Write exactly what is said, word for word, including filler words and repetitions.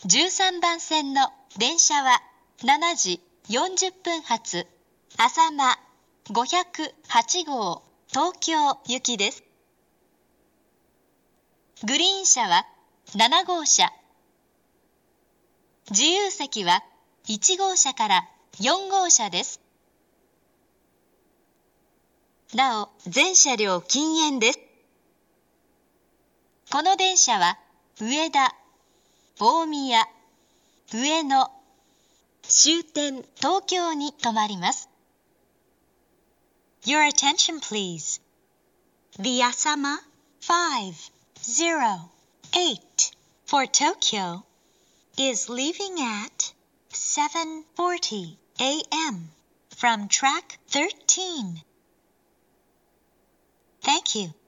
じゅうさんばん線の電車はしちじよんじゅっぷん発、あさまごひゃくはちごう東京行きです。グリーン車はななごうしゃ、自由席はいちごうしゃからよんごうしゃです。なお、全車両禁煙です。この電車は上田、大宮、上野、終点東京に停まります。Your attention please. The Asama five oh eight for Tokyo is leaving at seven forty a m from track thirteen. Thank you.